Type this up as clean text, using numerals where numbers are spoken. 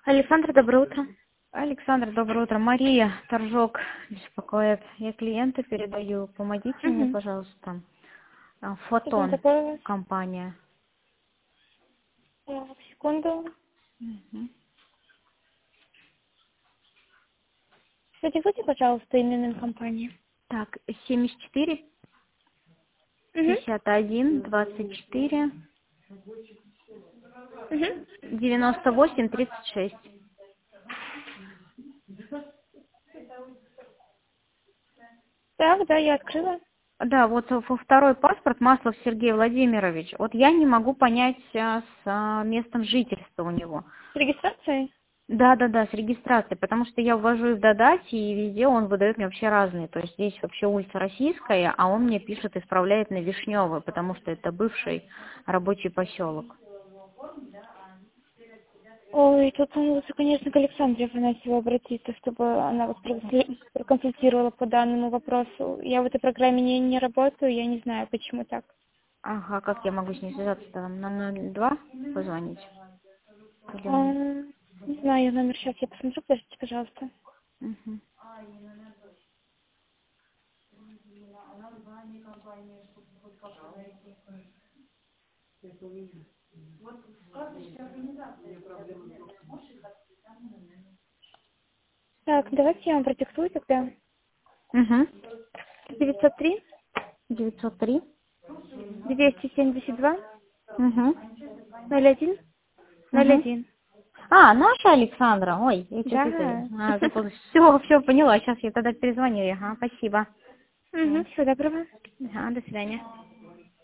Александра, доброе утро. Александр, доброе утро. Мария, торжок беспокоит. Я клиента передаю. Помогите мне, Угу. пожалуйста. Что Фотон, такое у вас? компания. Секунду. Мгм. Продиктуйте, пожалуйста, именем компании. Так, 74, Угу. 51, 24, Угу. 98, 36. Так, да, я открыла. Да, вот во второй паспорт Маслов Сергей Владимирович. Вот я не могу понять с местом жительства у него. С регистрацией? Да, с регистрацией, потому что я ввожу и в Додате, и везде он выдает мне вообще разные. То есть здесь вообще улица Российская, а он мне пишет, исправляет на Вишневую, потому что это бывший рабочий поселок. Ой, тут лучше, конечно, к Александре Афанасьевой обратиться, чтобы она вас проконсультировала по данному вопросу. Я в этой программе не работаю, я не знаю, почему так. Ага, как я могу с ней связаться? Там на 02 позвонить? Или... Не знаю, номер сейчас я посмотрю, подождите, пожалуйста. Мгм. Так, давайте я вам продиктую тогда. Угу. 903 903. 272 Угу. 01 Угу. 01. Наша Александра. Ой, я что-то Да. запуталась. Все, поняла. Сейчас я тогда перезвоню. Ага, спасибо. Угу, всего доброго. Ага, до свидания.